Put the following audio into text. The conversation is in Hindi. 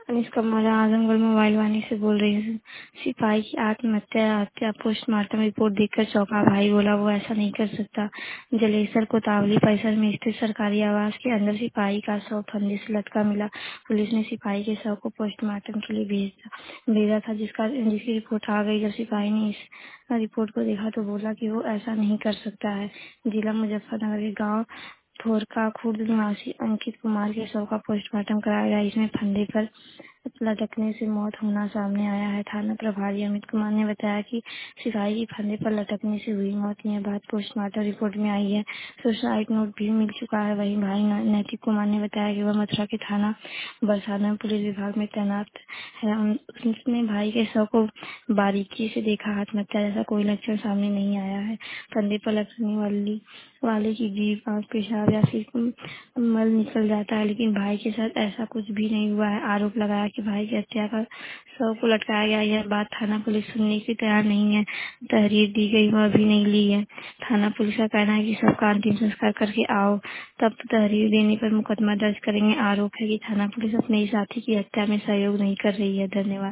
अनुष्का मौर्य आजमगढ़ मोबाइल वाणी से बोल रही हूँ। सिपाही की आत्महत्या हत्या पोस्टमार्टम रिपोर्ट देखकर चौंका भाई, बोला वो ऐसा नहीं कर सकता। जलेसर कोतवाली परिसर में स्थित सरकारी आवास के अंदर सिपाही का शव फंदे से लटका मिला। पुलिस ने सिपाही के शव को पोस्टमार्टम के लिए भेजा था, जिसकी रिपोर्ट आ गई। जब सिपाही ने इस रिपोर्ट को देखा तो बोला कि वो ऐसा नहीं कर सकता है। जिला मुजफ्फरनगर के गांव थोरका खुर्द निवासी अंकित कुमार के शव का पोस्टमार्टम कराया गया। इसमें फंदे पर लटकने से मौत होना सामने आया है। थाना प्रभारी अमित कुमार ने बताया कि सिपाही की फंदे पर लटकने से हुई मौत। यह बात पोस्टमार्टम रिपोर्ट में आई है। सुसाइड नोट भी मिल चुका है। वहीं भाई नैतिक कुमार ने बताया कि वह मथुरा के थाना बरसाना में पुलिस विभाग में तैनात है। उसने भाई के शव को बारीकी से देखा। आत्महत्या जैसा कोई लक्षण सामने नहीं आया है। फंदे पर लटकने वाले की जीभ, आंख, पेशाब या फिर मल निकल जाता है, लेकिन भाई के साथ ऐसा कुछ भी नहीं हुआ है। आरोप लगाया कि भाई की हत्या कर शव को लटकाया गया। यह बात थाना पुलिस सुनने की तैयार नहीं है। तहरीर दी गई वह भी नहीं ली है। थाना पुलिस का कहना है कि सबका अंतिम संस्कार करके आओ, तब तहरीर देने पर मुकदमा दर्ज करेंगे। आरोप है कि थाना पुलिस अपने ही साथी की हत्या में सहयोग नहीं कर रही है। धन्यवाद।